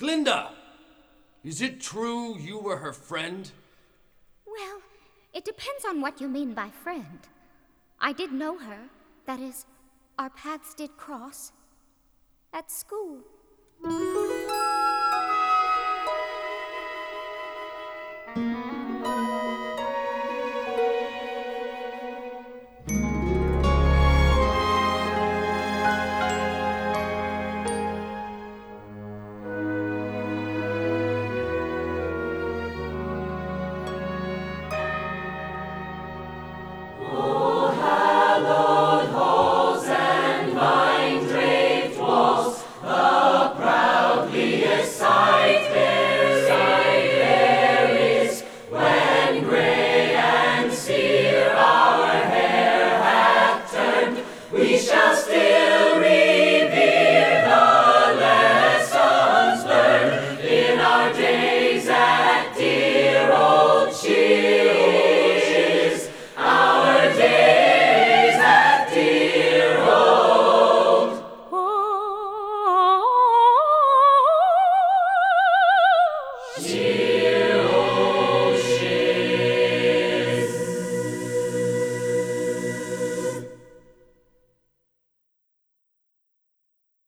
Glinda! Is it true you were her friend? Well, it depends on what you mean by friend. I did know her. That is, our paths did cross. At school.